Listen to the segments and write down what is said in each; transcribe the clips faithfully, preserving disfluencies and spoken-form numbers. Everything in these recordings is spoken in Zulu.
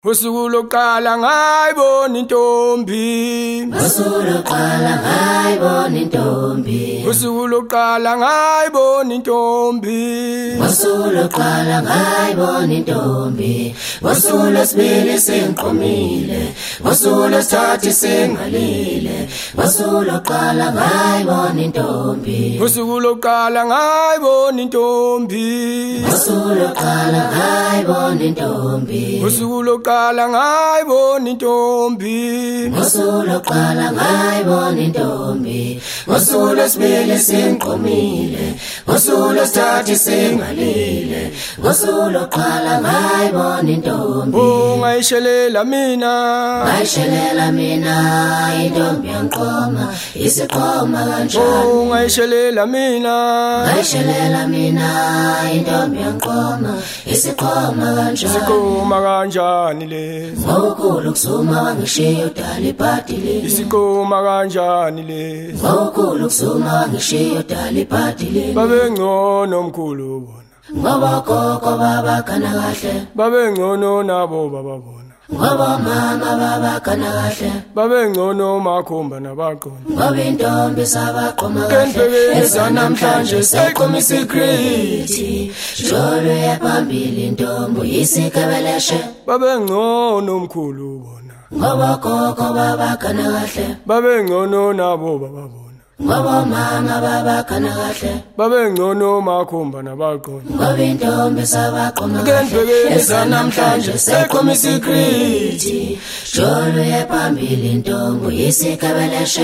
Usuku lokuqala ngayibona intombi Usuku lokuqala ngayibona intombi Usuku lokuqala ngayibona intombi Usuku lokuqala ngayibona intombi Usuku lwesibili sengiqomile Usuku lwesithathu sengalile Usuku lokuqala ngayibona intombi Usuku lokuqala ngayibona intombi Usuku lokuqala ngayibona intombi Usuku lokuqala ngayibona intombi Usuku lokuqala ngayibona intombi Usuku lwesibili sengiqomile Usuku lwesithathu sengalile Usuku lokuqala ngayibona intombi Ungayishelela mina Ngayishelela mina intombi yanqoma isiqoma kanjani Ungayishelela mina Ngayishelela mina intombi yanqoma isiqoma kanjani Isiqoma kanjani lesi Ngokulu kusuma wangishiya udala ibhadi leli Isiqoma kanjani lesi Ngokulu kusuma wangishiya udala ibhadi leli Babengcono omkhulu bona Ngoba gogo baba kana kahle Babengcono nabo bababona Ngoba mama baba kana kahle Babengcono makhomba nabaqona Ngoba intombi sabaqoma kahle Ezanamhlanje seyiqoma isikrithi Jolo yaphambili intombi isikebeleshe Babengcono omkhulu bona Ngoba gogo baba kana kahle Babengcono nabo bababona Ngoba mama baba kana kahle Babengcono makhomba nabaqona Ngoba intombi sabaqoma kahle Ezanamhlanje seyiqoma isikrithi Jolo yaphambili intombi isikebeleshe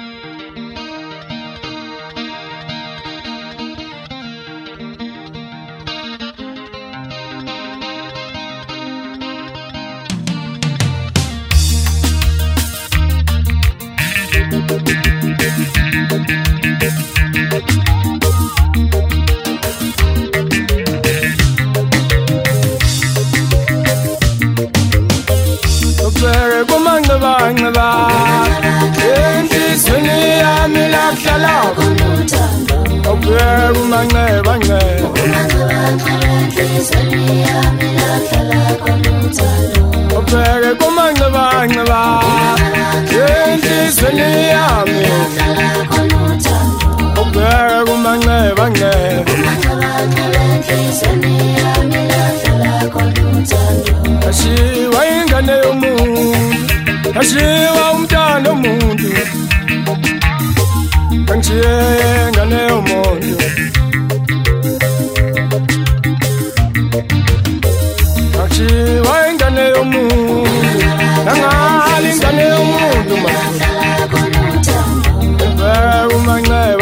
Ubheke kumanqeba Enhlisweni yami lakuhlala Ubheke kumanqeba Ubheke kumanqeba Enhlisweni yami Ubheke kumanqeba Ashiwa ingane yomuntu Ashiwa umntwana womuntu Kanjiye ingane yomuntu Ashiwa ingane yomuntu Nangali ingane yomuntu Ubheke kumanqeba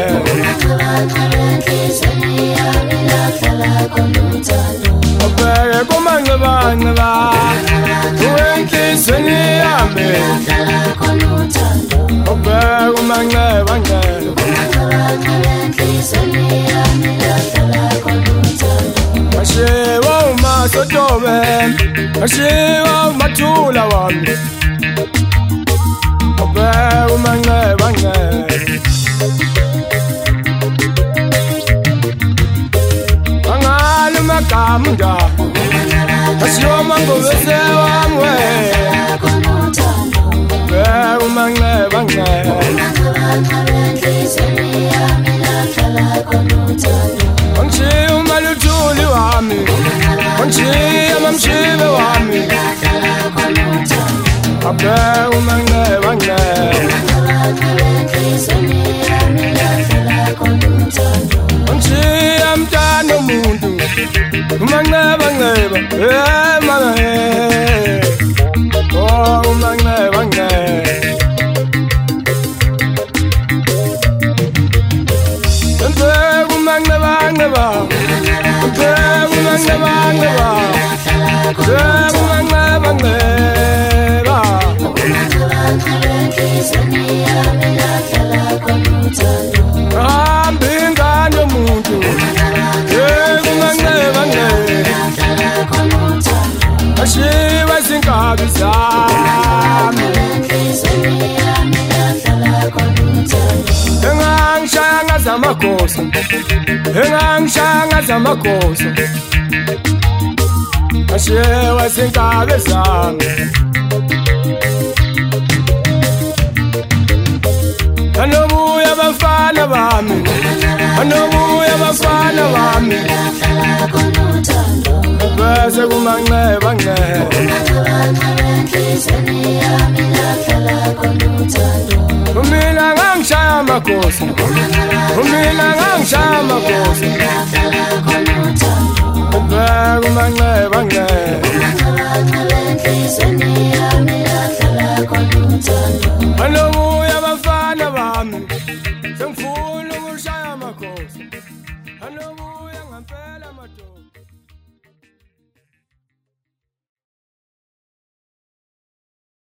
Ubheke kumanqeba Enhlisweni yami Ubheke kumanqeba Ashiwa umasotobe Ashiwa umathula wami Ubheke kumanqeba Angalo magamda Ashiwa mangobese wami Ubheke kumanqeba Angishiya umaluthuli wami Angishiya mamshibe wami Ubheke kumanqeba Angishiya mntana womuntu Umanqeba nqeba Eh mama eh Oh umanqeba Ubheke kumanqeba Ubheke kumanqeba Ubheke kumanqeba Hamba ingane yomuntu Eh kumanqeba Ashiwa izinkabi zami Engangishaya ngazamagosa Engangishaya ngazamagosa ashiwe sinkabe sami anobuya bafana bami anobuya bafana bami bese kumanxeba nxeba umina ngangishaya amakhosi umina ngangishaya amakhosi bese kumanxeba nxeba anobuya bafana bami sengifuna ukushaya amakhosi.